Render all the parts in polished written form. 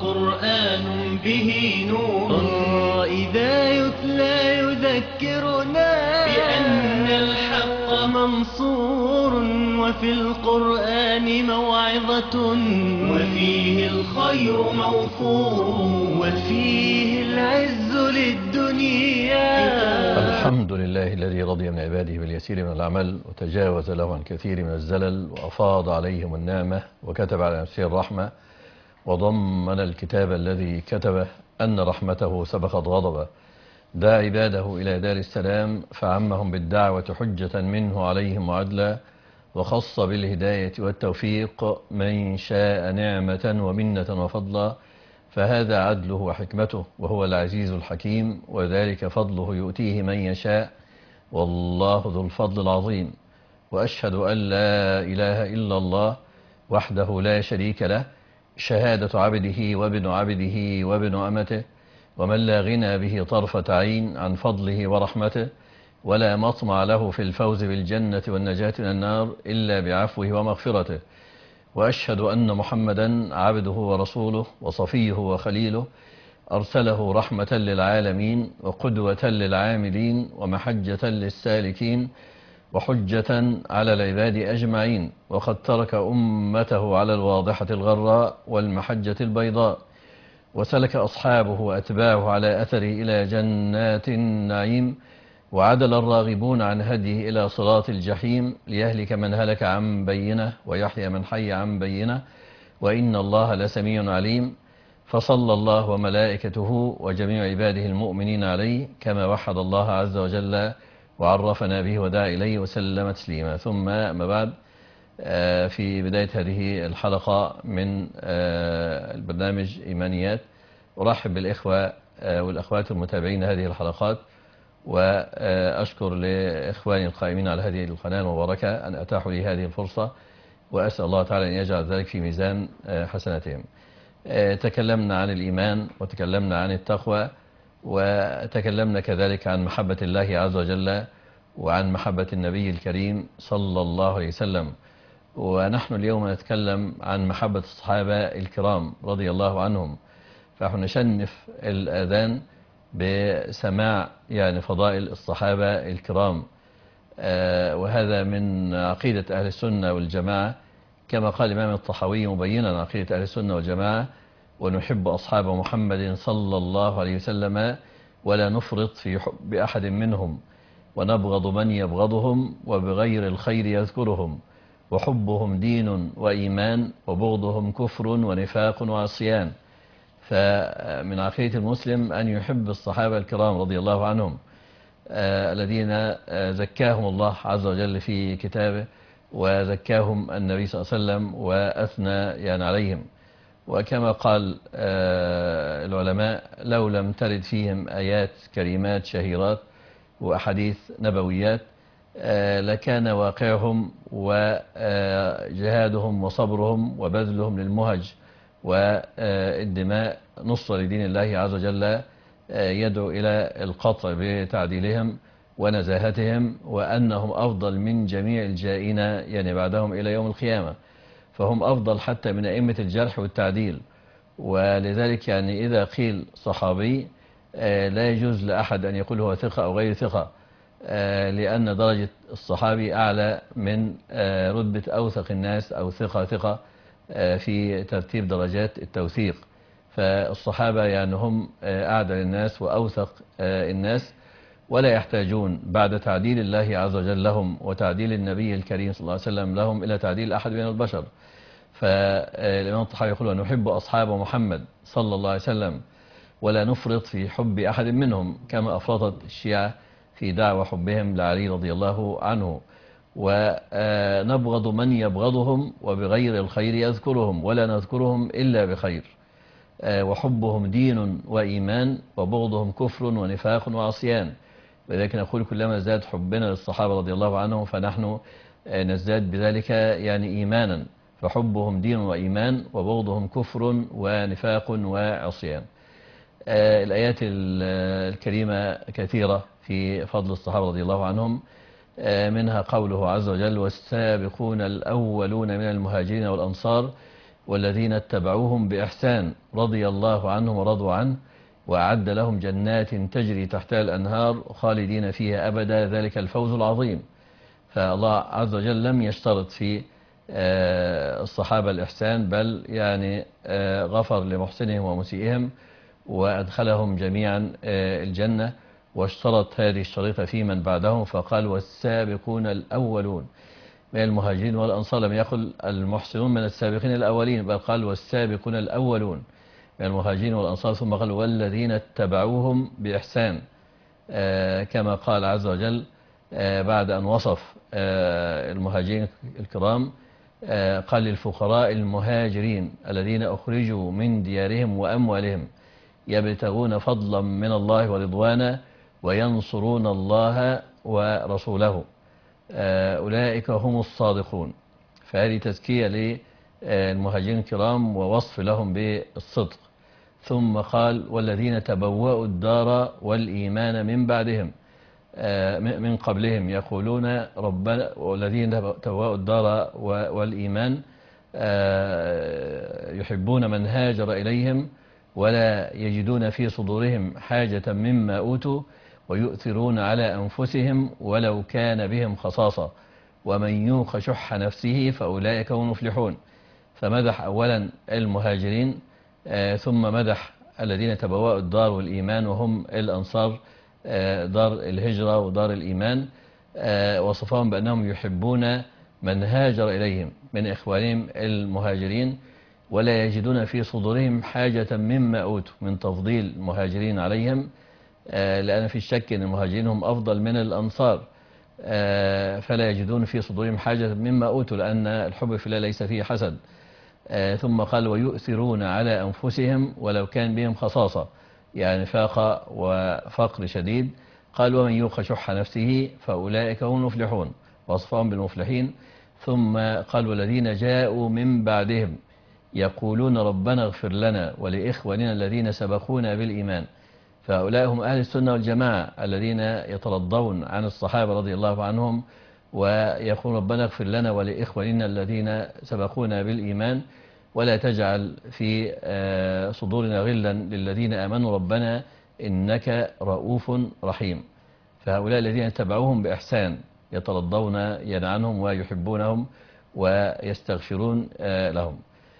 وقرآن به نور إذا يتلى يذكرنا بأن الحق منصور وفي القرآن موعظة وفيه الخير موفور وفيه العز للدنيا. الحمد لله الذي رضي من عباده باليسير من العمل وتجاوز له عن كثير من الزلل وأفاض عليهم النعمة وكتب على نفسه الرحمة وضمن الكتاب الذي كتبه أن رحمته سبقت غضبه. دعا عباده إلى دار السلام فعمهم بالدعوة حجة منه عليهم وعدلا وخص بالهداية والتوفيق من شاء نعمة ومنة وفضلا، فهذا عدله وحكمته وهو العزيز الحكيم وذلك فضله يؤتيه من يشاء والله ذو الفضل العظيم. وأشهد أن لا إله إلا الله وحده لا شريك له شهادة عبده وابن عبده وابن أمته ومن لا غنى به طرفة عين عن فضله ورحمته ولا مطمع له في الفوز بالجنة والنجاة من النار إلا بعفوه ومغفرته. وأشهد أن محمدا عبده ورسوله وصفيه وخليله أرسله رحمة للعالمين وقدوة للعاملين ومحجة للسالكين وحجة على العباد أجمعين، وقد ترك أمته على الواضحة الغراء والمحجة البيضاء وسلك أصحابه وأتباعه على أثره إلى جنات النعيم، وعدل الراغبون عن هديه إلى صراط الجحيم ليهلك من هلك عن بينه ويحيى من حي عن بينه وإن الله لسميع عليم. فصلى الله وملائكته وجميع عباده المؤمنين عليه كما وحد الله عز وجل وعرفنا به ودعا إليه وسلم تسليما. ثم ما بعد، في بداية هذه الحلقة من البرنامج إيمانيات أرحب بالإخوة والأخوات المتابعين هذه الحلقات، وأشكر لإخواني القائمين على هذه القناة المباركة أن أتاحوا لي هذه الفرصة، وأسأل الله تعالى أن يجعل ذلك في ميزان حسناتهم. تكلمنا عن الإيمان وتكلمنا عن التقوى وتكلمنا كذلك عن محبة الله عز وجل وعن محبة النبي الكريم صلى الله عليه وسلم، ونحن اليوم نتكلم عن محبة الصحابة الكرام رضي الله عنهم. فنحن نشنف الأذان بسماع فضائل الصحابة الكرام، وهذا من عقيدة أهل السنة والجماعة كما قال الإمام الطحاوي مبينا عقيدة أهل السنة والجماعة: ونحب أصحاب محمد صلى الله عليه وسلم ولا نفرط في حب أحد منهم ونبغض من يبغضهم وبغير الخير يذكرهم وحبهم دين وإيمان وبغضهم كفر ونفاق وعصيان. فمن عقيدة المسلم أن يحب الصحابة الكرام رضي الله عنهم الذين زكاهم الله عز وجل في كتابه وزكاهم النبي صلى الله عليه وسلم وأثنى عليهم. وكما قال العلماء: لو لم ترد فيهم آيات كريمات شهيرات وأحاديث نبويات لكان واقعهم وجهادهم وصبرهم وبذلهم للمهج والدماء نصر لدين الله عز وجل يدعو إلى القطع بتعديلهم ونزاهتهم، وأنهم أفضل من جميع الجائين بعدهم إلى يوم القيامة، فهم أفضل حتى من أئمة الجرح والتعديل. ولذلك إذا قيل صحابي لا يجوز لأحد أن يقول هو ثقة أو غير ثقة، لأن درجة الصحابي أعلى من رتبة أوثق الناس أو ثقة في ترتيب درجات التوثيق. فالصحابة هم أعدل الناس وأوثق الناس، ولا يحتاجون بعد تعديل الله عز وجل لهم وتعديل النبي الكريم صلى الله عليه وسلم لهم إلى تعديل أحد من البشر. فالإمام الطحاوي يقول: ونحب أصحاب محمد صلى الله عليه وسلم ولا نفرط في حب أحد منهم، كما أفرطت الشيعة في دعوى حبهم لعلي رضي الله عنه، ونبغض من يبغضهم وبغير الخير يذكرهم ولا نذكرهم إلا بخير، وحبهم دين وإيمان وبغضهم كفر ونفاق وعصيان. ولذلك نقول: كلما زاد حبنا للصحابة رضي الله عنهم فنحن نزداد بذلك إيمانا، فحبهم دين وإيمان وبغضهم كفر ونفاق وعصيان. الآيات الكريمة كثيرة في فضل الصحابة رضي الله عنهم، منها قوله عز وجل: والسابقون الأولون من المهاجرين والأنصار والذين اتبعوهم بإحسان رضي الله عنهم ورضوا عنه وأعد لهم جنات تجري تحتها الأنهار خالدين فيها أبدا ذلك الفوز العظيم. فالله عز وجل لم يشترط في الصحابة الإحسان، بل يعني غفر لمحسنهم ومسيئهم وأدخلهم جميعا الجنة، واشترط هذه الشريطة في من بعدهم فقال والسابقون الأولون من المهاجرين والأنصار، لم يقل المحسنون من السابقين الأولين، بل قال والسابقون الأولون من المهاجرين والأنصار، ثم قال والذين اتبعوهم بإحسان، كما قال عز وجل بعد أن وصف المهاجرين الكرام قال للفقراء المهاجرين الذين أخرجوا من ديارهم وأموالهم يبتغون فضلا من الله ورضوانا وينصرون الله ورسوله أولئك هم الصادقون. فهذه تزكية للمهاجرين الكرام ووصف لهم بالصدق. ثم قال والذين تبوأوا الدار والإيمان من بعدهم من قبلهم يقولون ربنا، والذين تبوأوا الدار والإيمان يحبون من هاجر إليهم ولا يجدون في صدورهم حاجة مما أوتوا ويؤثرون على أنفسهم ولو كان بهم خصاصة ومن يوق شح نفسه فأولئك هم المفلحون. فمدح أولا المهاجرين ثم مدح الذين تبوأوا الدار والإيمان وهم الأنصار، دار الهجرة ودار الإيمان، وصفهم بأنهم يحبون من هاجر إليهم من إخوانهم المهاجرين ولا يجدون في صدورهم حاجة مما أوتوا، من تفضيل المهاجرين عليهم، لأن في الشك أن المهاجرين هم أفضل من الأنصار، فلا يجدون في صدورهم حاجة مما أوتوا، لأن الحب في الله ليس فيه حسد. ثم قال ويؤثرون على أنفسهم ولو كان بهم خصاصة، يعني فاقة وفقر شديد. قال ومن يوق شح نفسه فأولئك هم المفلحون، وصفهم بالمفلحين. ثم قال والذين جاءوا من بعدهم يقولون ربنا اغفر لنا ولإخواننا الذين سبقونا بالإيمان. فهؤلاء هم أهل السنة والجماعة الذين يترضون عن الصحابة رضي الله عنهم ويقول ربنا اغفر لنا ولإخواننا الذين سبقونا بالإيمان ولا تجعل في صدورنا غلا للذين آمنوا ربنا إنك رؤوف رحيم. فهؤلاء الذين اتبعوهم بإحسان يترضون عنهم ويحبونهم ويستغفرون لهم.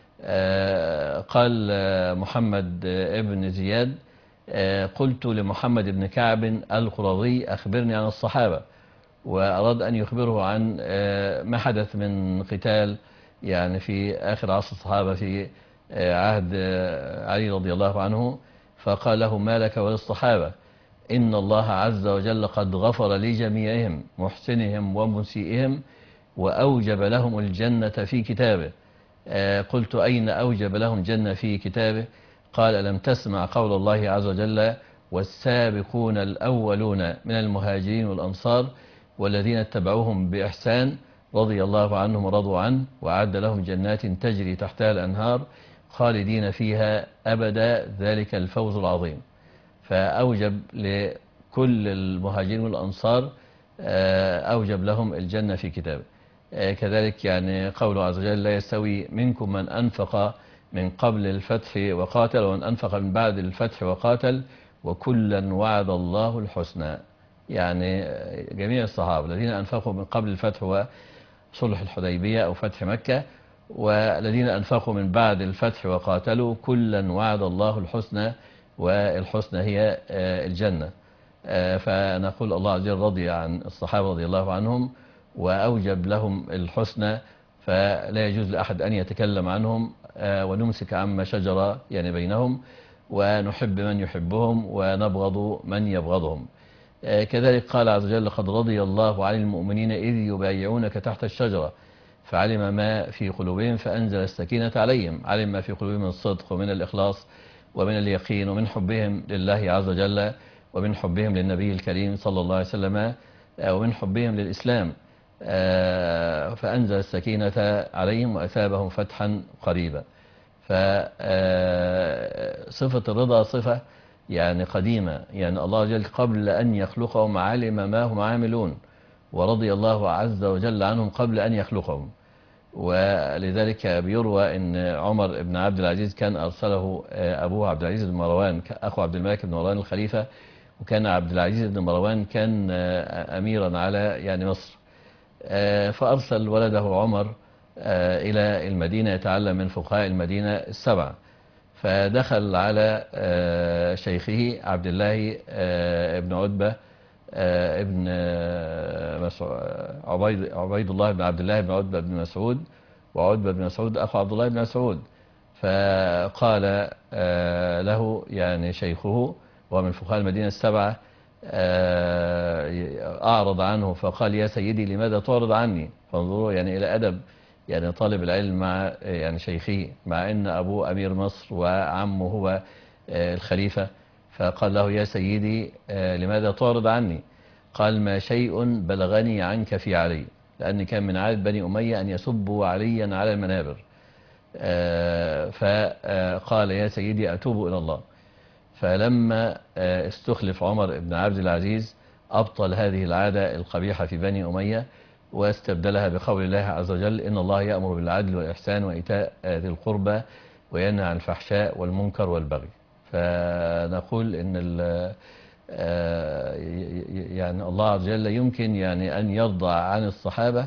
قال محمد ابن زياد قلت لمحمد بن كعب القرظي أخبرني عن الصحابة، وأراد أن يخبره عن ما حدث من قتال يعني في آخر عصر الصحابة في عهد علي رضي الله عنه، فقال له ما لك وللصحابة؟ إن الله عز وجل قد غفر لجميعهم محسنهم ومسيئهم وأوجب لهم الجنة في كتابه. قلت أين أوجب لهم جنة في كتابه؟ قال ألم تسمع قول الله عز وجل والسابقون الأولون من المهاجرين والأنصار والذين اتبعوهم بإحسان رضي الله عنهم ورضوا عنه وأعد لهم جنات تجري تحتها الأنهار خالدين فيها أبدا ذلك الفوز العظيم. فأوجب لكل المهاجرين والأنصار أوجب لهم الجنة في كتابه. كذلك يعني قوله عز وجل لا يستوي منكم من أنفق من قبل الفتح وقاتل ومن أنفق من بعد الفتح وقاتل وكلا وعد الله الحسنى. يعني جميع الصحابة الذين أنفقوا من قبل الفتح وصلح الحديبية أو فتح مكة والذين أنفقوا من بعد الفتح وقاتلوا كلا وعد الله الحسنى، والحسنى هي الجنة. فنقول الله عز وجل رضي عن الصحابة رضي الله عنهم وأوجب لهم الحسنى، فلا يجوز لأحد أن يتكلم عنهم ونمسك عما شجر يعني بينهم، ونحب من يحبهم ونبغض من يبغضهم. كذلك قال عز وجل لقد رضي الله عن المؤمنين إذ يبايعونك تحت الشجرة فعلم ما في قلوبهم فأنزل السكينة عليهم. علم ما في قلوبهم من الصدق ومن الإخلاص ومن اليقين ومن حبهم لله عز وجل ومن حبهم للنبي الكريم صلى الله عليه وسلم ومن حبهم للإسلام، فأنزل السكينة عليهم وأثابهم فتحا قريبا. فصفة الرضا صفة يعني قديمة، يعني الله عز وجل قبل أن يخلقهم علم ما هم عاملون ورضي الله عز وجل عنهم قبل أن يخلقهم. ولذلك بيروى أن عمر بن عبد العزيز كان أرسله أبوه عبد العزيز بن مروان أخو عبد الملك بن مروان الخليفة، وكان عبد العزيز بن مروان كان أميرا على يعني مصر، فأرسل ولده عمر إلى المدينة يتعلم من فقهاء المدينة السبعة. فدخل على شيخه عبد الله بن عتبة ابن عبيد الله بن عبد الله بن عتبة بن مسعود، وعتبة بن مسعود أخو عبد الله بن مسعود. فقال له يعني شيخه ومن فقهاء المدينة السبعة أعرض عنه فقال: يا سيدي لماذا تعرض عني؟ فانظروا يعني إلى أدب يعني طالب العلم مع يعني شيخه، مع أن أبوه أمير مصر وعمه هو الخليفة. فقال له: يا سيدي لماذا تعرض عني؟ قال: ما شيء بلغني عنك في علي، لأن كان من عادة بني أمية أن يسبوا عليا على المنابر. فقال: يا سيدي أتوب إلى الله. فلما استخلف عمر بن عبد العزيز أبطل هذه العادة القبيحة في بني أمية، واستبدلها بقول الله عز وجل: إن الله يأمر بالعدل والإحسان وإيتاء ذي القربى وينهى عن الفحشاء والمنكر والبغي. فنقول إن يعني الله عز وجل يمكن يعني أن يرضى عن الصحابة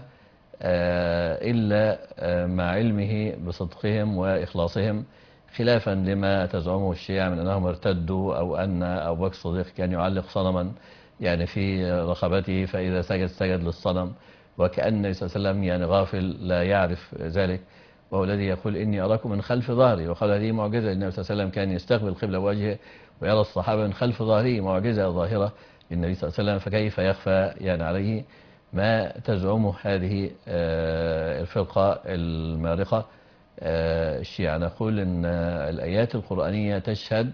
إلا مع علمه بصدقهم وإخلاصهم، خلافا لما تزعمه الشيعة من أنهم ارتدوا، أو أن أبو بكر الصديق كان يعلق صنما يعني في رقبته فإذا سجد سجد للصنم، وكأن النبي صلى الله عليه وسلم يعني غافل لا يعرف ذلك، وهو الذي يقول: إني أراكم من خلف ظهري. وقال هذه معجزة، النبي صلى الله عليه وسلم كان يستقبل قبل وجهه ويرى الصحابة من خلف ظهره، معجزة ظاهرة للنبي صلى الله عليه وسلم، فكيف يخفى يعني عليه ما تزعمه هذه الفرقة المارقة الشيعة. نقول إن الآيات القرآنية تشهد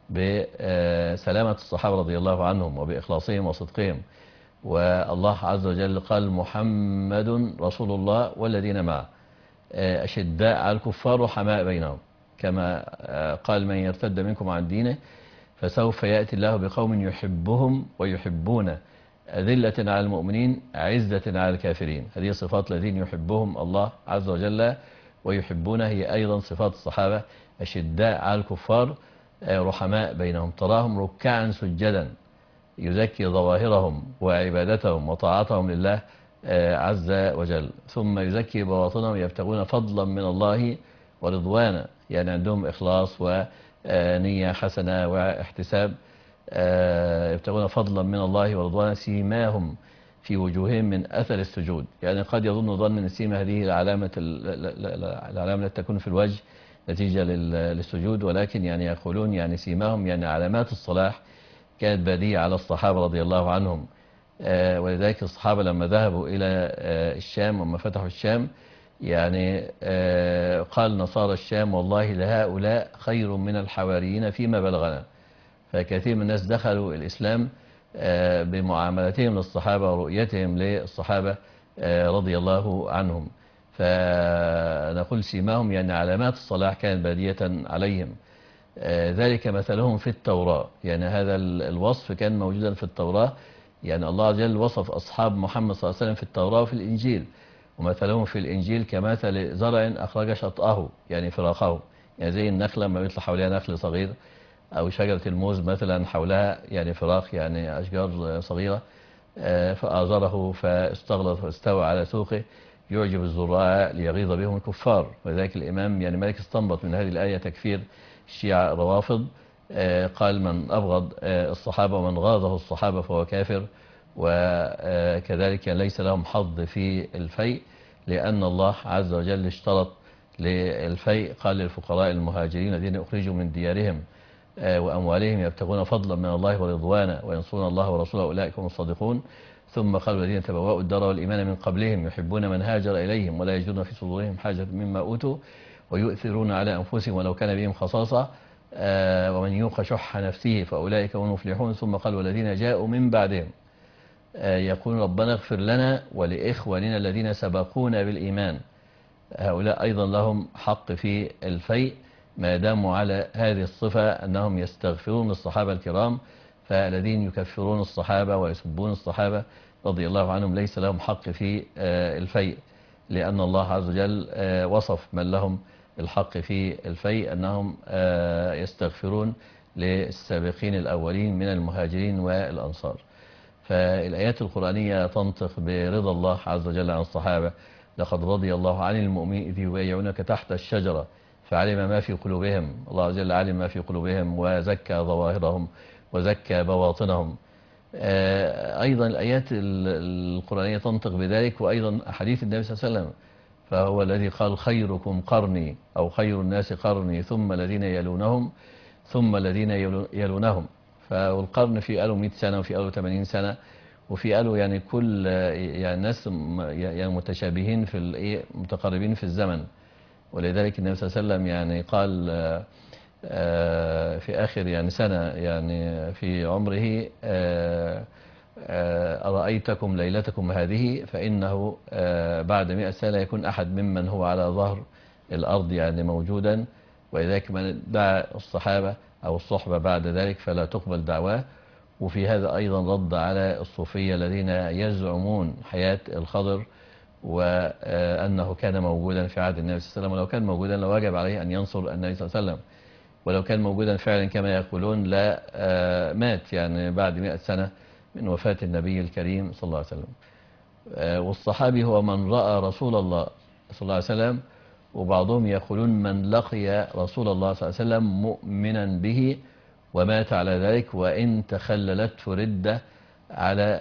بسلامة الصحابة رضي الله عنهم وبإخلاصهم وصدقهم، والله عز وجل قال: محمد رسول الله والذين معه أشداء على الكفار رحماء بينهم، كما قال: من يرتد منكم عن دينه فسوف يأتي الله بقوم يحبهم ويحبونه أذلة على المؤمنين عزة على الكافرين. هذه صفات الذين يحبهم الله عز وجل ويحبونه، هي أيضا صفات الصحابة: أشداء على الكفار رحماء بينهم، تراهم ركعا سجدا، يزكي ظواهرهم وعبادتهم وطاعتهم لله عز وجل، ثم يزكي بواطنهم يبتغون فضلا من الله ورضوانا، يعني عندهم إخلاص ونية حسنة واحتساب، يبتغون فضلا من الله ورضوانا، سيماهم في وجوههم من أثر السجود. يعني قد يظن ظن أن سيما هذه العلامة التي تكون في الوجه نتيجة للسجود، ولكن يعني يقولون يعني سيماهم يعني علامات الصلاح كانت بادية على الصحابة رضي الله عنهم. ولذلك الصحابة لما ذهبوا إلى الشام وما فتحوا الشام يعني قال نصارى الشام: والله لهؤلاء خير من الحواريين فيما بلغنا. فكثير من الناس دخلوا الإسلام بمعاملتهم للصحابة ورؤيتهم للصحابة رضي الله عنهم. فنقول سيماهم يعني علامات الصلاح كانت بادية عليهم. ذلك مثلهم في التوراة، يعني هذا الوصف كان موجودا في التوراة، يعني الله عز وجل وصف أصحاب محمد صلى الله عليه وسلم في التوراة وفي الإنجيل، ومثلهم في الإنجيل كمثل زرع أخرج شطأه يعني فراخه، يعني زي النخلة لما بيطلع حواليها نخل صغير، أو شجرة الموز مثلا حولها يعني فراخ يعني أشجار صغيرة، فآزره فاستغلظ واستوى على سوقه يعجب الزراع ليغيظ بهم الكفار. ولذلك الإمام يعني مالك استنبط من هذه الآية تكفير الشيعة الروافض، قال: من أبغض الصحابة ومن غاضه الصحابة فهو كافر. وكذلك ليس لهم حظ في الفيء، لأن الله عز وجل اشترط للفيء، قال: للفقراء المهاجرين الذين أخرجوا من ديارهم وأموالهم يبتغون فضلا من الله ورضوانا وينصرون الله ورسوله أولئك هم الصادقون. ثم قال: الذين تبوأوا الدار والإيمان من قبلهم يحبون من هاجر إليهم ولا يجدون في صدورهم حاجة مما أوتوا ويؤثرون على أنفسهم ولو كان بهم خصاصة ومن يوق شح نفسه فأولئك هم المفلحون. ثم قال: والذين جاءوا من بعدهم يقولون ربنا اغفر لنا ولإخواننا الذين سبقونا بالإيمان، هؤلاء أيضا لهم حق في الفيء ما داموا على هذه الصفة أنهم يستغفرون الصحابة الكرام. فالذين يكفرون الصحابة ويسبون الصحابة رضي الله عنهم ليس لهم حق في الفيء. لأن الله عز وجل وصف من لهم الحق في الفيء أنهم يستغفرون للسابقين الأولين من المهاجرين والأنصار. فالآيات القرآنية تنطق برضا الله عز وجل عن الصحابة. لقد رضي الله عن المؤمنين إذ يبايعونك تحت الشجرة فعلم ما في قلوبهم. الله عز وجل علم ما في قلوبهم وزكى ظواهرهم وزكى بواطنهم. أيضا الآيات القرآنية تنطق بذلك، وأيضا أحاديث النبي صلى الله عليه وسلم. فهو الذي قال خيركم قرني، أو خير الناس قرني ثم الذين يلونهم ثم الذين يلونهم. فالقرن في قالوا 100 سنة وفي قالوا 80 سنة وفي قالوا يعني كل يعني ناس يعني متشابهين في متقاربين في الزمن. ولذلك النبي صلى الله عليه وسلم يعني قال في آخر يعني سنة يعني في عمره أرأيتكم ليلتكم هذه فإنه بعد 100 سنة يكون أحد ممن هو على ظهر الأرض يعني موجودا. ولذلك من دعا الصحابة أو الصحبة بعد ذلك فلا تقبل دعواه. وفي هذا أيضا رد على الصوفية الذين يزعمون حياة الخضر وأنه كان موجودا في عهد النبي صلى الله عليه وسلم، ولو كان موجودا لوجب عليه أن ينصر النبي صلى الله عليه وسلم، ولو كان موجودا فعلا كما يقولون لا مات يعني بعد 100 سنة من وفاة النبي الكريم صلى الله عليه وسلم. والصحابي هو من رأى رسول الله صلى الله عليه وسلم، وبعضهم يقولون من لقي رسول الله صلى الله عليه وسلم مؤمنا به ومات على ذلك وإن تخللته ردة على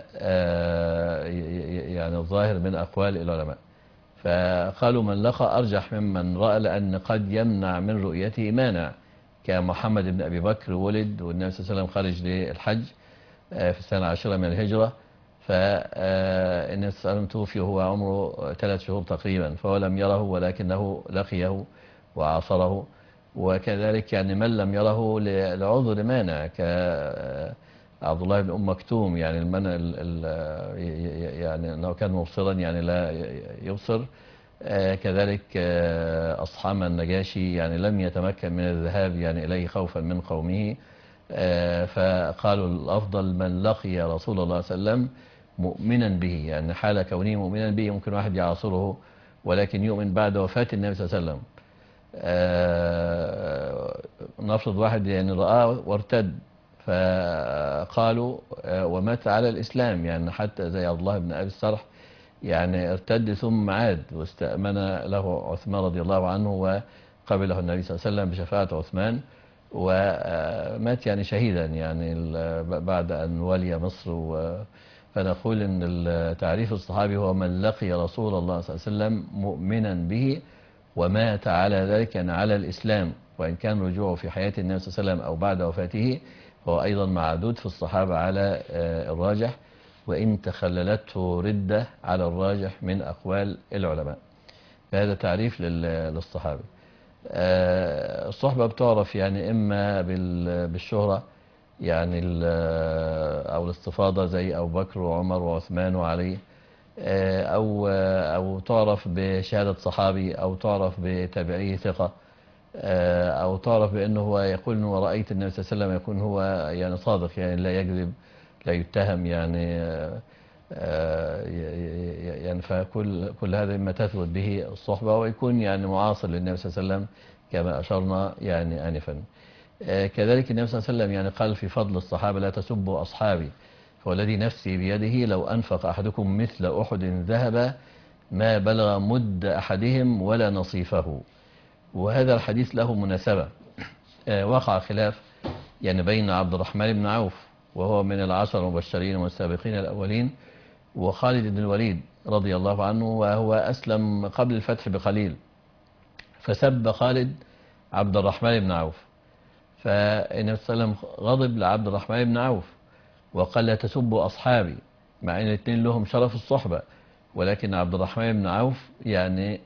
يعني الظاهر من أقوال العلماء. فقالوا من لقى أرجح ممن رأى، لأن قد يمنع من رؤيته مانع، كمحمد بن أبي بكر ولد والنبي صلى الله عليه وسلم خرج للحج في السنة 10 من الهجرة، فالنبي صلى الله عليه وسلم توفي وهو عمره 3 شهور تقريبا، فهو لم يره ولكنه لقيه وعاصره. وكذلك يعني من لم يره لعذر مانع كعبد الله بن أم مكتوم، يعني المنع يعني أنه كان مبصرا يعني لا يبصر. كذلك أصحاب النجاشي يعني لم يتمكن من الذهاب يعني إليه خوفا من قومه، فقالوا الأفضل من لقي رسول الله صلى الله عليه وسلم مؤمنا به، يعني حال كونه مؤمنا به ممكن واحد يعاصره ولكن يؤمن بعد وفاة النبي صلى الله عليه وسلم. نفرض واحد يعني رآه وارتد فقالوا ومات على الإسلام، يعني حتى زي عبد الله بن أبي السرح يعني ارتد ثم عاد واستأمن له عثمان رضي الله عنه وقبله النبي صلى الله عليه وسلم بشفاعة عثمان ومات يعني شهيدا يعني بعد أن ولي مصر. فنقول أن تعريف الصحابي هو من لقي رسول الله صلى الله عليه وسلم مؤمنا به ومات على ذلك يعني على الإسلام، وإن كان رجوعه في حياة النبي صلى الله عليه وسلم أو بعد وفاته فهو أيضا معدود في الصحابة على الراجح، وإن تخللته ردة على الراجح من أقوال العلماء. فهذا تعريف للصحابة. الصحبة بتعرف يعني إما بالشهرة يعني أو الاستفاضة زي أبو بكر وعمر وعثمان وعلي، أو تعرف بشهادة صحابي، أو تعرف بتابعيه ثقة، أو تعرف بأنه هو يقول أنه رأيت النبي صلى الله عليه وسلم، يكون هو يعني صادق يعني لا يكذب لا يتهم يعني فكل هذا مما تثبت به الصحبة، ويكون يعني معاصر للنبي صلى الله عليه وسلم كما أشرنا يعني آنفا. كذلك النبي صلى الله عليه وسلم يعني قال في فضل الصحابة لا تسبوا أصحابي فوالذي نفسي بيده لو أنفق أحدكم مثل أحد ذهب ما بلغ مد أحدهم ولا نصيفه. وهذا الحديث له مناسبة. وقع خلاف يعني بين عبد الرحمن بن عوف وهو من العشر المبشرين والسابقين الأولين وخالد بن الوليد رضي الله عنه، وهو أسلم قبل الفتح بقليل، فسب خالد عبد الرحمن بن عوف، فالنبي صلى الله عليه وسلم غضب لعبد الرحمن بن عوف وقال لا تسبوا أصحابي، مع أن الاثنين لهم شرف الصحبة، ولكن عبد الرحمن بن عوف يعني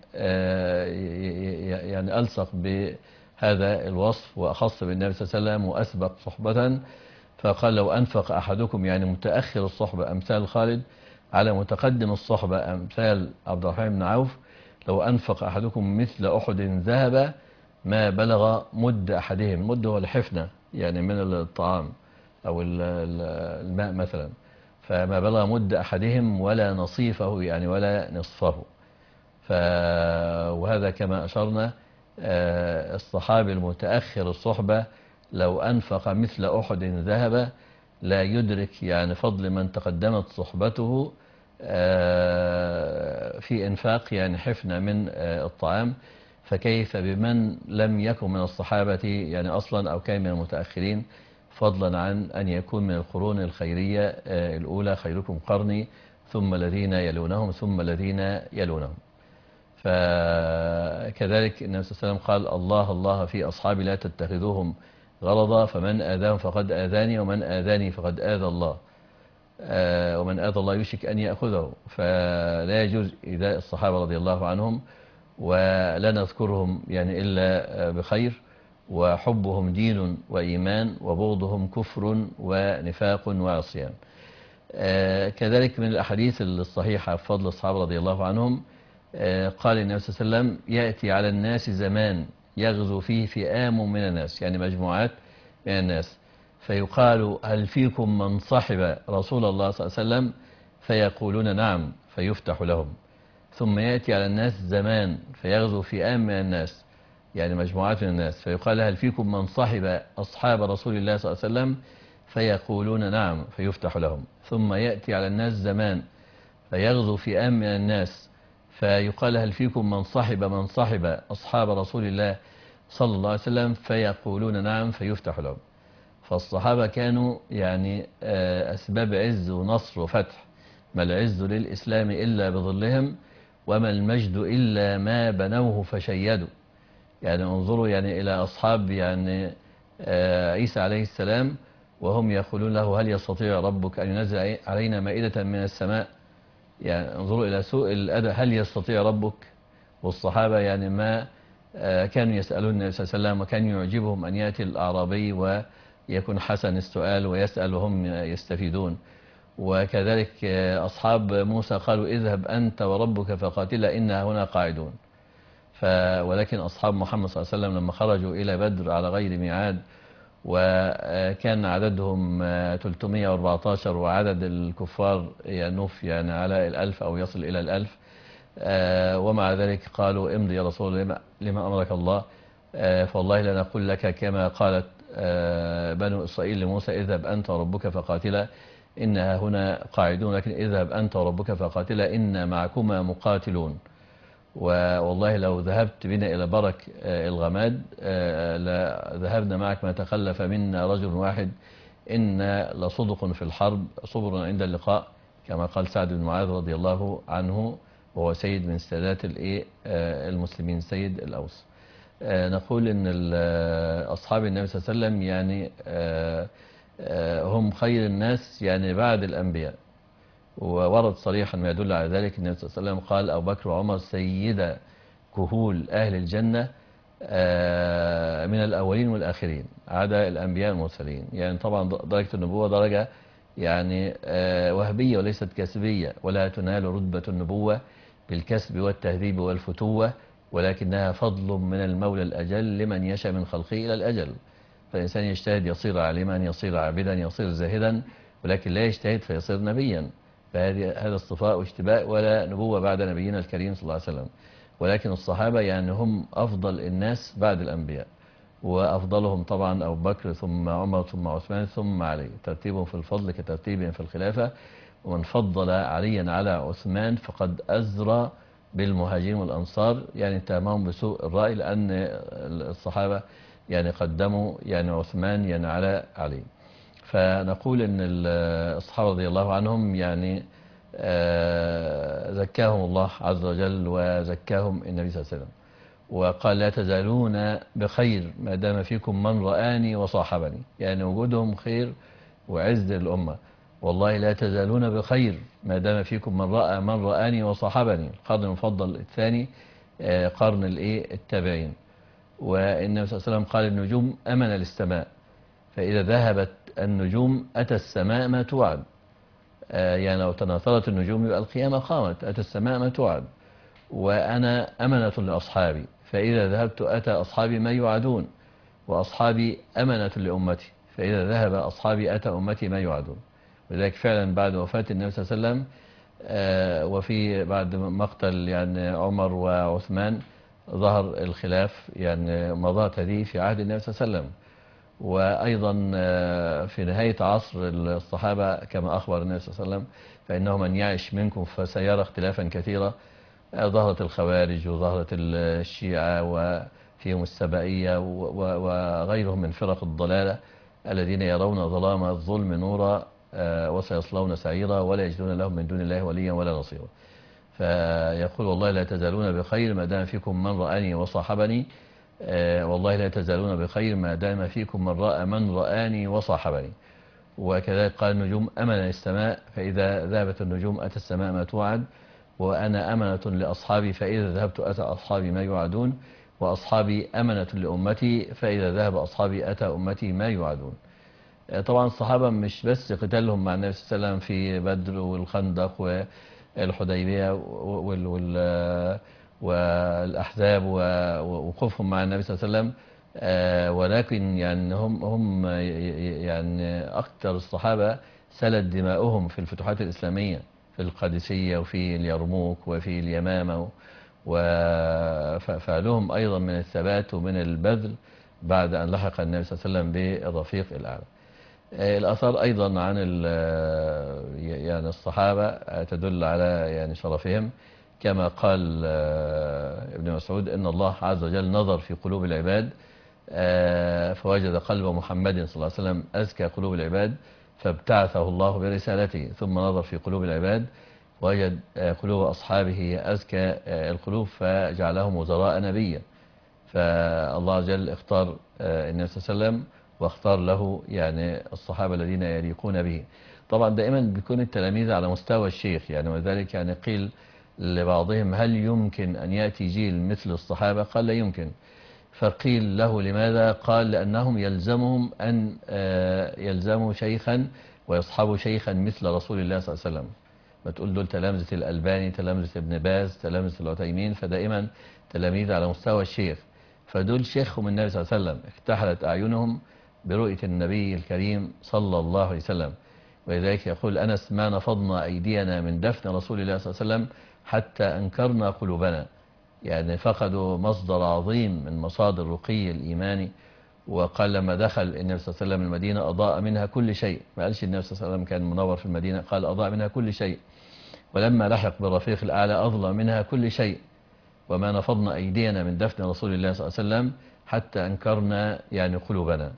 يعني ألصق بهذا الوصف وأخص بالنبي صلى الله عليه وسلم وأسبق صحبة، فقال لو أنفق أحدكم يعني متأخر الصحبة أمثال خالد على متقدم الصحبة أمثال عبد الرحمن بن عوف، لو أنفق أحدكم مثل أحد ذهب ما بلغ مد أحدهم. مد هو الحفنة يعني من الطعام أو الماء مثلا، فما بلغ مد أحدهم ولا نصيفه يعني ولا نصفه. وهذا كما أشرنا الصحابي المتأخر الصحبة لو أنفق مثل أحد ذهب لا يدرك يعني فضل من تقدمت صحبته في إنفاق يعني حفنة من الطعام، فكيف بمن لم يكن من الصحابة يعني أصلا أو كان من المتأخرين، فضلا عن أن يكون من القرون الخيرية الأولى: خيركم قرني ثم الذين يلونهم ثم الذين يلونهم. فكذلك النبي صلى الله عليه وسلم قال: الله الله في أصحابي لا تتخذوهم غرضا، فمن آذاهم فقد آذاني ومن آذاني فقد آذى الله، ومن آذى الله يشك أن يأخذه. فلا يجوز إيذاء الصحابة رضي الله عنهم، ولا نذكرهم يعني إلا بخير، وحبهم دين وإيمان وبغضهم كفر ونفاق وعصيان. كذلك من الأحاديث الصحيحة في فضل الصحابة رضي الله عنهم قال النبي صلى الله عليه وسلم: يأتي على الناس زمان يغزو فيه فئام من الناس، يعني مجموعات من الناس، فيقال: هل فيكم من صحب رسول الله صلى الله عليه وسلم؟ فيقولون: نعم، فيفتح لهم. ثم يأتي على الناس زمان فيغزو فئام من الناس، يعني مجموعات من الناس، فيقال: هل فيكم من صحب أصحاب رسول الله صلى الله عليه وسلم؟ فيقولون: نعم، فيفتح لهم. ثم يأتي على الناس زمان فيغزو فئام من الناس، فيقال: هل فيكم من صحب أصحاب رسول الله صلى الله عليه وسلم؟ فيقولون: نعم، فيفتح لهم. فالصحابة كانوا يعني أسباب عز ونصر وفتح. ما العز للإسلام إلا بظلهم، وما المجد إلا ما بنوه فشيدوا. يعني انظروا يعني إلى أصحاب يعني عيسى عليه السلام، وهم يقولون له: هل يستطيع ربك أن ينزل علينا مائدة من السماء؟ يعني انظروا إلى سوء الأدب، هل يستطيع ربك؟ والصحابة يعني ما كانوا يسألون النبي صلى الله عليه وسلم، وكان يعجبهم أن يأتي الأعرابي ويكون حسن السؤال ويسأل وهم يستفيدون. وكذلك أصحاب موسى قالوا: اذهب أنت وربك فقاتلا إنا هنا قاعدون. ولكن أصحاب محمد صلى الله عليه وسلم لما خرجوا إلى بدر على غير ميعاد، وكان عددهم 314 وعدد الكفار ينوف يعني على 1000 أو يصل إلى 1000، ومع ذلك قالوا: امضي يا رسول الله لما أمرك الله، فوالله لا نقول لك كما قالت بنو إسرائيل لموسى: اذهب أنت وربك فقاتلا إنها هنا قاعدون، لكن اذهب أنت وربك فقاتلا إنا معكما مقاتلون. والله لو ذهبت بنا إلى برك الغماد لذهبنا معك ما تخلف منا رجل واحد، إن لصدق في الحرب صبر عند اللقاء، كما قال سعد بن معاذ رضي الله عنه، وهو سيد من سادات المسلمين، سيد الأوس. نقول إن أصحاب النبي صلى الله عليه وسلم يعني هم خير الناس يعني بعد الأنبياء، وورد صريحا ما يدل على ذلك. النبي صلى الله عليه وسلم قال: أبو بكر وعمر سيد كهول أهل الجنة من الأولين والآخرين عدا الأنبياء والمرسلين. يعني طبعا درجة النبوة درجة يعني وهبية وليست كسبية، ولا تنال رتبة النبوة بالكسب والتهذيب والفتوة، ولكنها فضل من المولى الأجل لمن يشاء من خلقه إلى الأجل. فالإنسان يجتهد يصير عالما، يصير عابدا، يصير زاهدا، ولكن لا يجتهد فيصير نبيا، هذا اصطفاء واشتباء، ولا نبوة بعد نبينا الكريم صلى الله عليه وسلم. ولكن الصحابة يعني هم أفضل الناس بعد الأنبياء، وأفضلهم طبعا أبو بكر ثم عمر ثم عثمان ثم علي، ترتيبهم في الفضل كترتيبهم في الخلافة. ومن فضل عليا على عثمان فقد أزرى بالمهاجرين والأنصار، يعني اتهمهم بسوء الرأي، لأن الصحابة يعني قدموا يعني عثمان يعني على علي. فنقول ان الصحابة رضي الله عنهم يعني زكاهم الله عز وجل وزكاهم النبي صلى الله عليه وسلم، وقال: لا تزالون بخير ما دام فيكم من رآني وصاحبني، يعني وجودهم خير وعز للأمة. والله لا تزالون بخير ما دام فيكم من رآني وصاحبني. القرن المفضل الثاني قرن التابعين. والنبي صلى الله عليه وسلم قال: النجوم أمن للسماء، فإذا ذهبت النجوم أتى السماء ما توعد. يعني لو تناثرت النجوم يبقى القيامة قامت، أتى السماء ما توعد. وأنا أمنة لأصحابي، فإذا ذهبت أتى أصحابي ما يوعدون، وأصحابي أمنة لأمتي، فإذا ذهب أصحابي أتى أمتي ما يوعدون. ولذلك فعلا بعد وفاة النبي صلى الله عليه وسلم وفي بعد مقتل يعني عمر وعثمان ظهر الخلاف، يعني مضات هذه في عهد النبي صلى الله عليه وسلم. وأيضا في نهاية عصر الصحابة كما أخبر النبي صلى الله عليه وسلم فإنه من يعش منكم فسيرى اختلافا كثيرا. ظهرت الخوارج وظهرت الشيعة وفيهم السبائية وغيرهم من فرق الضلالة الذين يرون ظلام الظلم نورا وسيصلون سعيرا ولا يجدون لهم من دون الله وليا ولا نصيرا. فيقول والله لا تزالون بخير ما دام فيكم من رآني وصاحبني، والله لا تزالون بخير ما دام فيكم من رأى من رآني وصاحبني. وكذلك قال النجوم أمنة السماء، فإذا ذهبت النجوم أتى السماء ما توعد، وأنا أمنة لأصحابي فإذا ذهبت أتى أصحابي ما يوعدون، وأصحابي أمنة لأمتي فإذا ذهب أصحابي أتى أمتي ما يوعدون. طبعا الصحابة مش بس قتالهم مع النبي صلى الله عليه وسلم في بدر والخندق والحديبية والأحزاب ووقوفهم مع النبي صلى الله عليه وسلم، ولكن يعني هم يعني أكثر الصحابة سلت دماؤهم في الفتوحات الإسلامية، في القادسية وفي اليرموك وفي اليمامة، وفعلهم أيضا من الثبات ومن البذل بعد أن لحق النبي صلى الله عليه وسلم بالرفيق الأعلى. الآثار أيضا عن يعني الصحابة تدل على يعني شرفهم، كما قال ابن مسعود إن الله عز وجل نظر في قلوب العباد فوجد قلب محمد صلى الله عليه وسلم أزكى قلوب العباد فابتعثه الله برسالته، ثم نظر في قلوب العباد وجد قلوب أصحابه أزكى القلوب فجعلهم وزراء نبيا. فالله عز وجل اختار النبي صلى الله عليه وسلم واختار له يعني الصحابة الذين يليقون به. طبعا دائما بيكون التلاميذ على مستوى الشيخ يعني، وذلك يعني قيل لبعضهم هل يمكن أن يأتي جيل مثل الصحابة؟ قال لا يمكن. فقيل له لماذا؟ قال لأنهم يلزمهم أن يلزموا شيخا ويصحبوا شيخا مثل رسول الله صلى الله عليه وسلم. ما تقول دول تلامذة الألباني، تلامذة ابن باز، تلامذة العثيمين، فدائما تلاميذ على مستوى الشيخ. فدول شيخهم النبي صلى الله عليه وسلم، اكتحلت أعينهم برؤية النبي الكريم صلى الله عليه وسلم. ولذلك يقول أنس ما نفضنا أيدينا من دفن رسول الله صلى الله عليه وسلم حتى أنكرنا قلوبنا. يعني فقدوا مصدر عظيم من مصادر رقي الإيمان. وقال لما دخل النبي صلى الله عليه وسلم المدينة أضاء منها كل شيء، ما قالش النبي صلى الله عليه وسلم كان منور في المدينة، قال أضاء منها كل شيء. ولما لحق بالرفيق الأعلى أظلم منها كل شيء. وما نفضنا أيدينا من دفن رسول الله صلى الله عليه وسلم حتى أنكرنا يعني قلوبنا.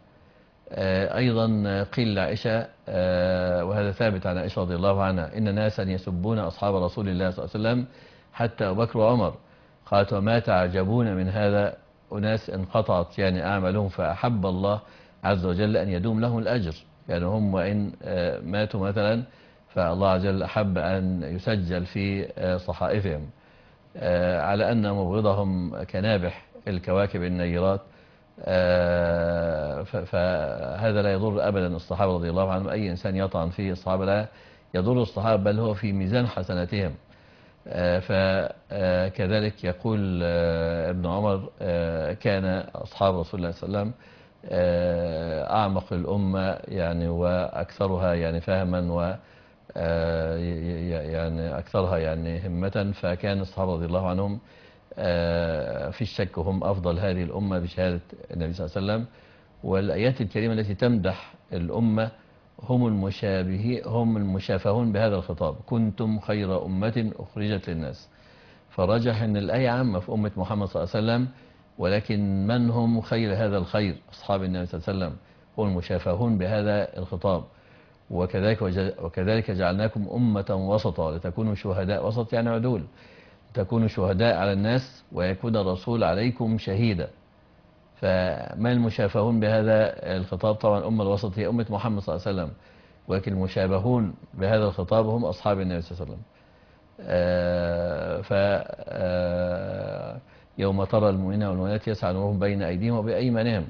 أيضا قيل لعائشة وهذا ثابت عن عائشة رضي الله عنها إن ناسا يسبون أصحاب رسول الله صلى الله عليه وسلم حتى أبو بكر وعمر. قالت وما تعجبون من هذا؟ أناس انقطعت يعني أعمالهم فأحب الله عز وجل أن يدوم لهم الأجر، يعني هم وإن ماتوا مثلا فالله عز وجل أحب أن يسجل في صحائفهم، على أن مبغضهم كنابح الكواكب النيرات. فهذا لا يضر أبدا الصحابة رضي الله عنهم. أي إنسان يطعن في الصحابة لا يضر الصحابة بل هو في ميزان حسناتهم. فكذلك يقول ابن عمر كان أصحاب رسول الله صلى الله عليه وسلم أعمق الأمة يعني وأكثرها يعني فهما و يعني أكثرها يعني همة. فكان الصحابة رضي الله عنهم في الشك هم أفضل هذه الأمة بشهادة النبي صلى الله عليه وسلم. والآيات الكريمة التي تمدح الأمة هم المشافهون بهذا الخطاب كنتم خير أمة أخرجت للناس. فرجح أن الآية عامة في أمة محمد صلى الله عليه وسلم، ولكن من هم خير هذا الخير؟ أصحاب النبي صلى الله عليه وسلم هم المشافهون بهذا الخطاب. وكذلك جعلناكم أمة وسطا لتكونوا شهداء، وسط يعني عدول، تكونوا شهداء على الناس ويكون الرسول عليكم شهيدا. فما المشافهون بهذا الخطاب؟ طبعا أمة الوسط هي أمة محمد صلى الله عليه وسلم، ولكن المشابهون بهذا الخطاب هم أصحاب النبي صلى الله عليه وسلم. يوم ترى المؤمنين والمؤمنات يسعى نورهم بين أيديهم وبأيمانهم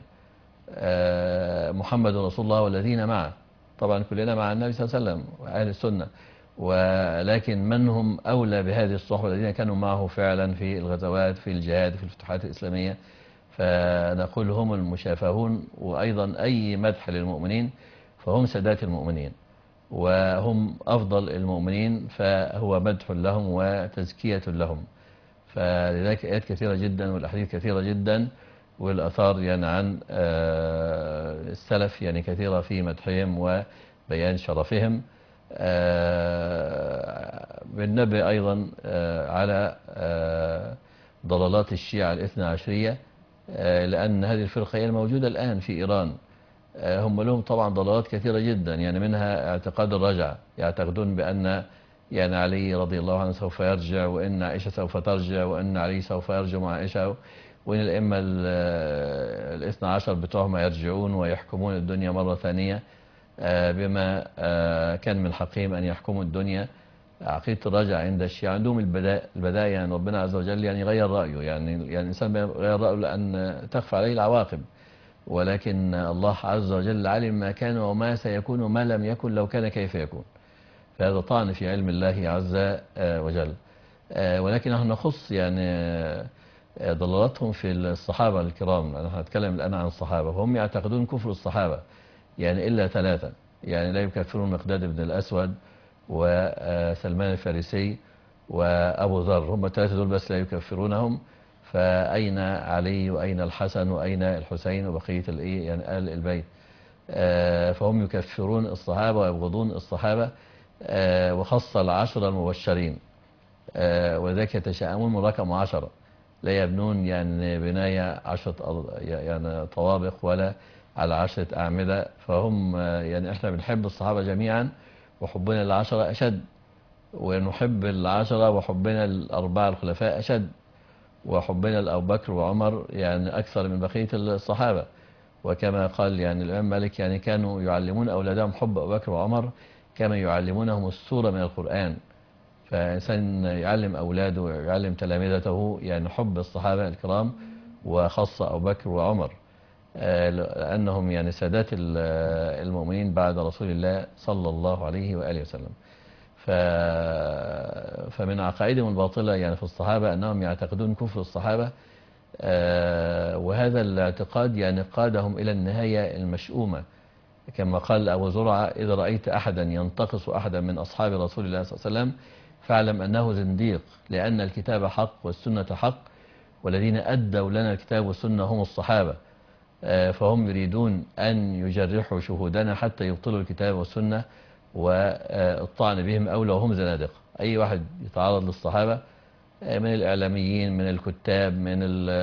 محمد رسول الله والذين معه. طبعا كلنا مع النبي صلى الله عليه وسلم وأهل السنة، ولكن من هم أولى بهذه الصحبة الذين كانوا معه فعلا في الغزوات في الجهاد في الفتوحات الإسلامية؟ فنقول هم المشافهون. وأيضا أي مدح للمؤمنين فهم سادات المؤمنين. وهم أفضل المؤمنين، فهو مدح لهم وتزكية لهم. فلذلك آيات كثيرة جدا والأحاديث كثيرة جدا، والآثار يعني عن السلف يعني كثيرة في مدحهم وبيان شرفهم. بالنبي أيضا على ضلالات الشيعة الاثنى عشرية، لأن هذه الفرقة هي الموجودة الآن في إيران. هم لهم طبعا ضلالات كثيرة جدا، يعني منها اعتقاد الرجعة، يعتقدون بأن يعني علي رضي الله عنه سوف يرجع، وإن عائشة سوف ترجع، وإن علي سوف يرجع مع عائشة، وإن الأئمة الاثنى عشر بتوعهم يرجعون ويحكمون الدنيا مرة ثانية بما كان من حقهم أن يحكموا الدنيا. عقيدة الرجعة عند الشيعة عندهم البداية، يعني ربنا عز وجل يعني غير رأيه، يعني الإنسان غير رأيه لأن تخفى عليه العواقب، ولكن الله عز وجل علم ما كان وما سيكون وما لم يكن لو كان كيف يكون. فهذا طعن في علم الله عز وجل. ولكن نحن نخص يعني ضلالاتهم في الصحابة الكرام. أنا هنتكلم الآن عن الصحابة، فهم يعتقدون كفر الصحابة يعني إلا ثلاثة، يعني لا يكفرون مقداد بن الأسود وسلمان الفارسي وأبو ذر، هم الثلاثة دول بس لا يكفرونهم. فأين علي وأين الحسن وأين الحسين وبقية يعني آل البيت؟ فهم يكفرون الصحابة ويبغضون الصحابة، وخاصة العشرة المبشرين، وذلك يتشائمون من رقم 10، لا يبنون يعني بناية 10 يعني طوابق ولا على 10 أعمدة. فهم يعني احنا بنحب الصحابة جميعا، وحبنا العشرة أشد، ونحب العشرة وحبنا الأربعة الخلفاء أشد، وحبنا لأبو بكر وعمر يعني أكثر من بقية الصحابة. وكما قال يعني الإمام مالك يعني كانوا يعلمون أولادهم حب أبو بكر وعمر كما يعلمونهم السورة من القرآن. فإنسان يعلم أولاده ويعلم تلامذته يعني حب الصحابة الكرام، وخاصة أبو بكر وعمر، لأنهم يعني سادات المؤمنين بعد رسول الله صلى الله عليه وآله وسلم. فمن عقائدهم الباطلة يعني في الصحابة أنهم يعتقدون كفر الصحابة، وهذا الاعتقاد يعني قادهم إلى النهاية المشؤومة، كما قال أبو زرعة: إذا رأيت أحدا ينتقص أحدا من أصحاب رسول الله صلى الله عليه وسلم فاعلم أنه زنديق، لأن الكتاب حق والسنة حق، والذين أدوا لنا الكتاب والسنة هم الصحابة. فهم يريدون أن يجرحوا شهودنا حتى يبطلوا الكتاب والسنة، والطعن بهم أولى وهم زنادقة. أي واحد يتعرض للصحابة من الإعلاميين، من الكتاب، من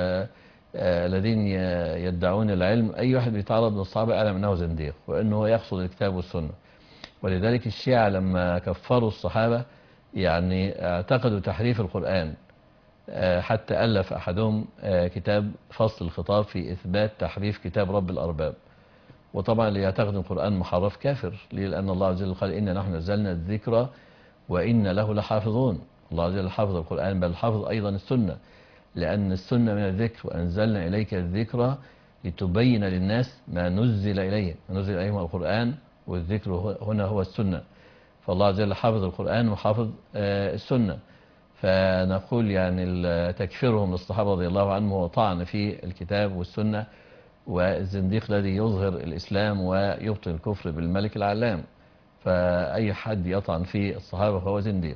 الذين يدعون العلم، أي واحد بيتعرض للصحابة أعلم أنه زنديق وأنه يقصد الكتاب والسنة. ولذلك الشيعة لما كفروا الصحابة يعني اعتقدوا تحريف القرآن، حتى ألف أحدهم كتاب فصل الخطاب في إثبات تحريف كتاب رب الأرباب. وطبعا اللي يعتقد القرآن محرف كافر، لأن الله عز وجل قال: إنا نحن نزلنا الذكر وإن له لحافظون. الله عز وجل حافظ القرآن، بل حافظ أيضا السنة، لأن السنة من الذكر، وأنزلنا إليك الذكر لتبين للناس ما نزل إليهم، ما نزل إليهم القرآن، والذكر هنا هو السنة. فالله عز وجل حافظ القرآن وحافظ السنة. فنقول يعني تكفيرهم للصحابة رضي الله عنهم هو طعن في الكتاب والسنة، والزنديق الذي يظهر الإسلام ويبطل الكفر بالملك العلام. فأي حد يطعن في الصحابة فهو زنديق.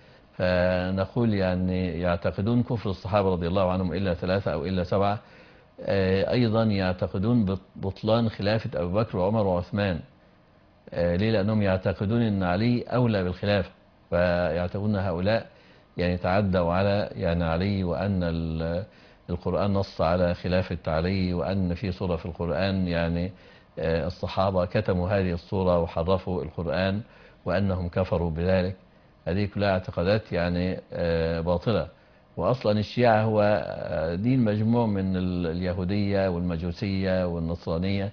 فنقول يعني يعتقدون كفر الصحابة رضي الله عنهم إلا 3 أو إلا 7. أيضا يعتقدون بطلان خلافة أبي بكر وعمر وعثمان. ليه؟ لأنهم يعتقدون أن علي أولى بالخلافة، فيعتقدون هؤلاء يعني تعدوا على يعني علي، وأن القرآن نص على خلافة علي، وأن في سورة في القرآن يعني الصحابة كتموا هذه السورة وحرفوا القرآن، وأنهم كفروا بذلك. هذه كلها اعتقادات يعني باطلة. وأصلا الشيعة هو دين مجموع من اليهودية والمجوسية والنصرانية،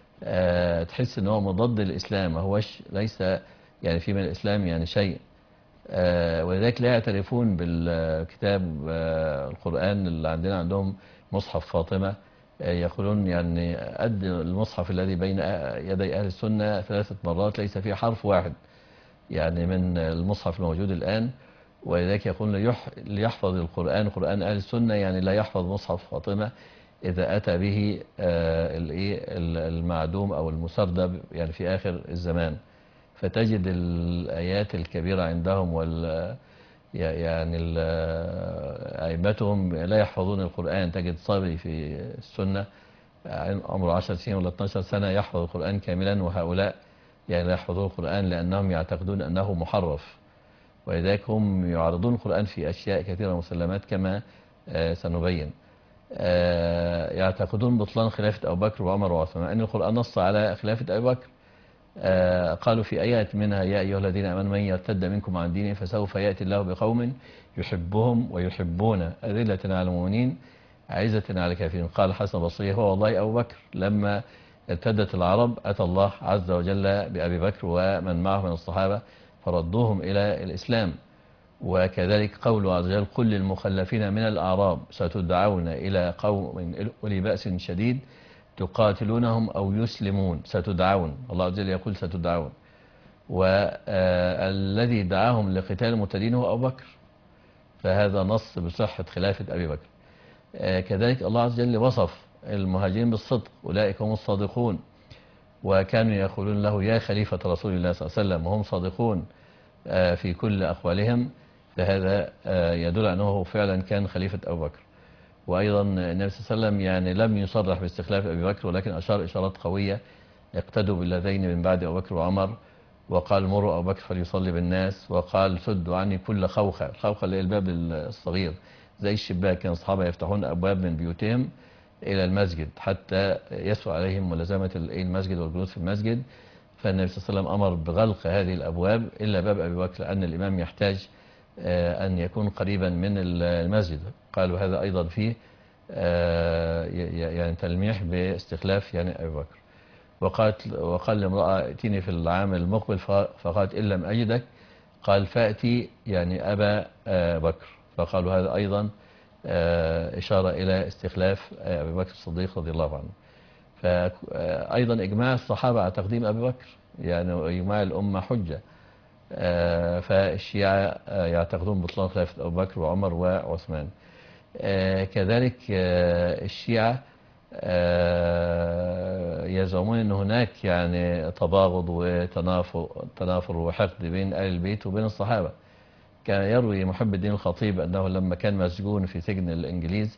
تحس أنه مضاد للإسلام، ما هوش ليس يعني في من الإسلام يعني شيء. ولذلك لا يعترفون بالكتاب القرآن اللي عندهم مصحف فاطمة. يقولون يعني قد المصحف الذي بين يدي أهل السنة 3 مرات ليس فيه حرف واحد يعني من المصحف الموجود الآن. ولذلك يقولون ليحفظ قرآن أهل السنة يعني لا يحفظ مصحف فاطمة إذا أتى به المعدوم أو المسردب يعني في آخر الزمان. فتجد الآيات الكبيرة عندهم يعني أئمتهم لا يحفظون القرآن. تجد صبي في السنة عمره 10 سنين ولا 12 سنة يحفظ القرآن كاملا، وهؤلاء يعني لا يحفظون القرآن لأنهم يعتقدون أنه محرف، ولذلك هم يعرضون القرآن في أشياء كثيرة مسلمات كما سنبين. يعتقدون بطلان خلافة أبو بكر وعمر وعثمان، أن القرآن نص على خلافة أبي بكر. قالوا في آيات منها يا أيها الذين آمنوا من يرتد منكم عن دينه فسوف يأتي الله بقوم يحبهم ويحبون أذلة على المؤمنين عزة على الكافرين. قال الحسن البصري هو والله أبو بكر لما ارتدت العرب أتى الله عز وجل بأبي بكر ومن معه من الصحابة فردوهم إلى الإسلام. وكذلك قوله عز وجل قل للمخلفين من الأعراب ستدعون إلى قوم أولي بأس شديد تقاتلونهم أو يسلمون. ستدعون، الله عز وجل يقول ستدعون، والذي دعاهم لقتال المعتدين هو أبو بكر، فهذا نص بصحة خلافة أبي بكر. كذلك الله عز وجل وصف المهاجرين بالصدق، أولئك هم الصادقون، وكانوا يقولون له يا خليفة رسول الله صلى الله عليه وسلم، وهم صادقون في كل أقوالهم، فهذا يدل أنه فعلا كان خليفة أبو بكر. وأيضا النبي صلى الله عليه وسلم يعني لم يصرح باستخلاف أبي بكر، ولكن أشار إشارات قوية اقتدوا بالذين من بعد أبو بكر وعمر، وقال مروا أبو بكر فليصلي بالناس، وقال سدوا عني كل خوخة. الخوخة اللي هي الباب الصغير زي الشباك، كان الصحابة يفتحون أبواب من بيوتهم إلى المسجد حتى يسوء عليهم ملازمة المسجد والجلوس في المسجد، فالنبي صلى الله عليه وسلم أمر بغلق هذه الأبواب إلا باب أبي بكر، لأن الإمام يحتاج أن يكون قريبا من المسجد. قالوا هذا أيضا فيه يعني تلميح باستخلاف يعني أبي بكر. وقال لامرأة ائتيني في العام المقبل، فقالت إن لم أجدك قال فأتي يعني أبا بكر، فقالوا هذا أيضا إشارة إلى استخلاف أبي بكر الصديق رضي الله عنه. فأيضا إجماع الصحابة على تقديم أبي بكر، يعني إجماع الأمة حجة. فالشيعة يعتقدون بطلان خلافة أبو بكر وعمر وعثمان. كذلك الشيعة يزعمون أن هناك يعني تباغض وتنافر وحقد بين آل البيت وبين الصحابة. كان يروي محب الدين الخطيب أنه لما كان مسجون في سجن الإنجليز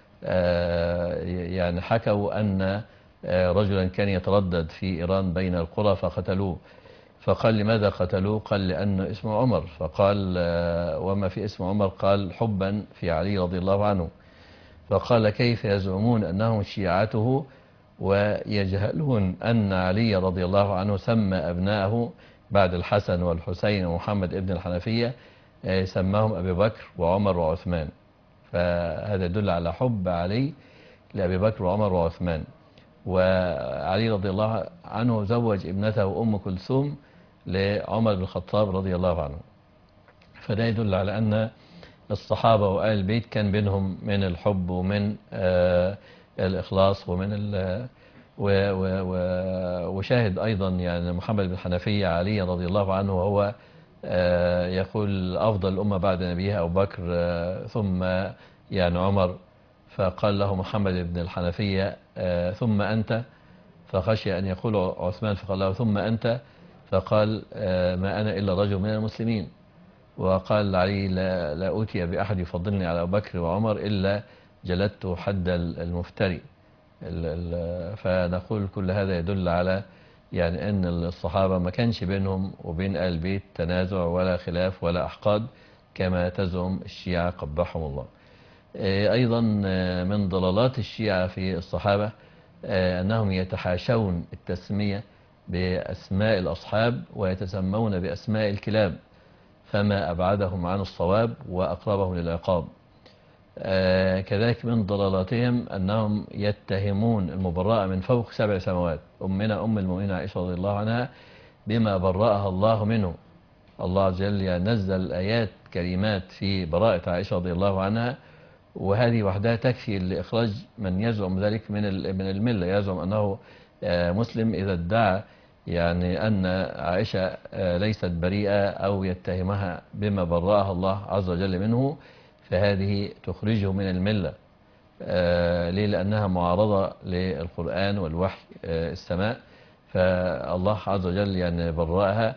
يعني حكوا أن رجلا كان يتردد في إيران بين القرى فقتلوه، فقال لماذا قتلوه؟ قال لأنه اسمه عمر، فقال وما في اسم عمر؟ قال حبا في علي رضي الله عنه. فقال كيف يزعمون أنهم شيعته ويجهلون أن علي رضي الله عنه سمى أبنائه بعد الحسن والحسين ومحمد ابن الحنفية سماهم أبي بكر وعمر وعثمان، فهذا يدل على حب علي لأبي بكر وعمر وعثمان. وعلي رضي الله عنه زوج ابنته أم كلثوم لعمر بن الخطاب رضي الله عنه، فده يدل على أن الصحابة وآل البيت كان بينهم من الحب ومن الإخلاص ومن وشاهد أيضا يعني محمد بن الحنفية علي رضي الله عنه وهو يقول أفضل الأمة بعد نبيها أبو بكر ثم يعني عمر، فقال له محمد بن الحنفية ثم أنت، فخشي أن يقول عثمان فقال له ثم أنت، فقال ما أنا إلا رجل من المسلمين. وقال علي لا أوتي بأحد يفضلني على أبو بكر وعمر إلا جلدت حد المفتري. فنقول كل هذا يدل على يعني أن الصحابة ما كانش بينهم وبين آل البيت تنازع ولا خلاف ولا أحقاد كما تزعم الشيعة قبحهم الله. أيضا من ضلالات الشيعة في الصحابة أنهم يتحاشون التسمية بأسماء الأصحاب ويتسمون بأسماء الكلاب، فما أبعدهم عن الصواب وأقربهم للعقاب. كذلك من ضلالاتهم أنهم يتهمون المبرأة من فوق 7 سماوات، أمنا أم المؤمنين عائشة رضي الله عنها بما برأها الله منه. الله عز وجل نزل آيات كريمات في براءة عائشة رضي الله عنها، وهذه وحدها تكفي لإخراج من يزعم ذلك من الملة، يزعم أنه مسلم إذا ادعى يعني أن عائشة ليست بريئة أو يتهمها بما برأها الله عز وجل منه، فهذه تخرجه من الملة. ليه؟ لأنها معارضة للقرآن والوحي السماء، فالله عز وجل يعني برأها،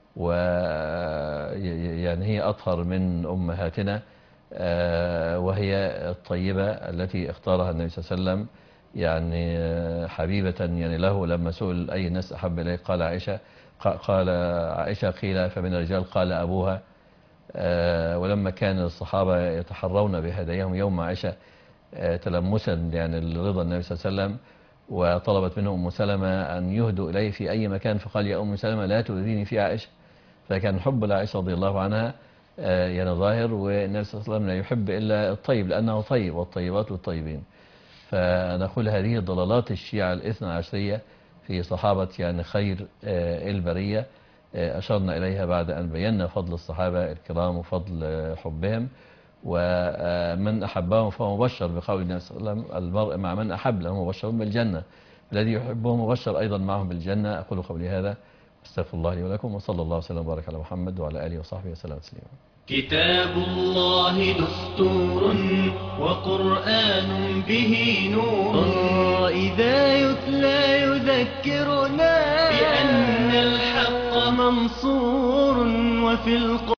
ويعني هي أطهر من أمهاتنا، وهي الطيبة التي اختارها النبي صلى الله عليه وسلم يعني حبيبة يعني له. لما سئل أي الناس أحب إليه قال عائشة، قال عائشة، قيل فمن الرجال قال أبوها. ولما كان الصحابة يتحرون بهداياهم يوم عائشة تلمسا يعني لرضا النبي صلى الله عليه وسلم، وطلبت منه أم سلمة أن يهدوا إليه في أي مكان، فقال يا أم سلمة لا تؤذيني في عائشة. فكان حب لعائشة رضي الله عنها يعني ظاهر، والنبي صلى الله عليه وسلم لا يحب إلا الطيب لأنه طيب، والطيبات والطيبين. فنقول هذه ضلالات الشيعة الاثنى عشرية في صحابة يعني خير البرية، أشرنا إليها بعد أن بينا فضل الصحابة الكرام وفضل حبهم، ومن أحبهم فهو مبشر بقول النبي صلى الله عليه وسلم المرء مع من أحب له مبشر بالجنة، الذي يحبه مبشر أيضا معهم بالجنة. أقول قولي هذا، استغفر الله لي ولكم، وصلى الله وسلم وبارك على محمد وعلى آله وصحبه وسلم تسليما. كتاب الله دستور وقرآن به نور، إذا يتلى يذكرنا بأن الحق منصور، وفي